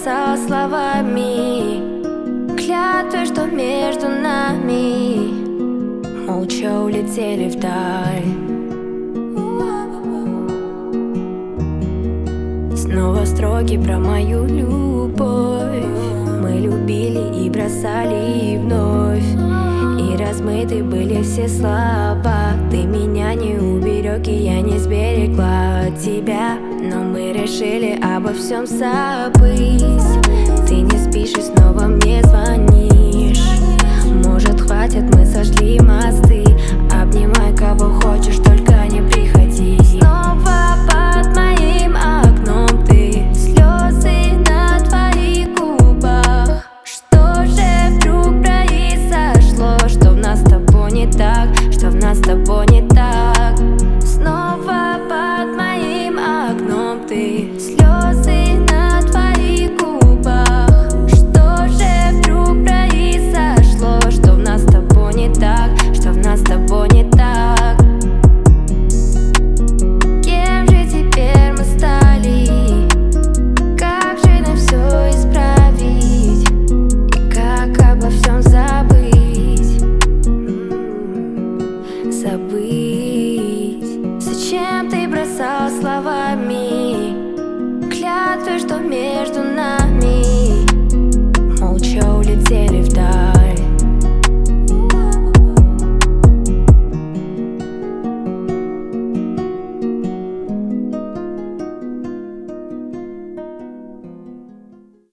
бросал словами, клятвы, что между нами молча улетели вдаль. Снова строки про мою любовь. Мы любили и бросали и вновь, и размыты были все слова. Ты меня не уберег, и я не сберегла тебя, но мы решили обо всем забыть. Ты не спишь и снова мне звонишь. Может, хватит, мы сошли мосты. Обнимай кого хочешь, только не приходи. Снова под моим окном ты, слезы на твоих губах. Что же вдруг произошло? Что в нас с тобой не так? Что в нас с тобой не так? Снова под моим окном ты, слезы на твоих губах. Что же вдруг произошло? Что в нас с тобой не так? Что в нас с тобой не так? Кем же теперь мы стали? Как же нам все исправить? И как обо всем забыть? Забыть. Зачем ты бросал словами клятвы, что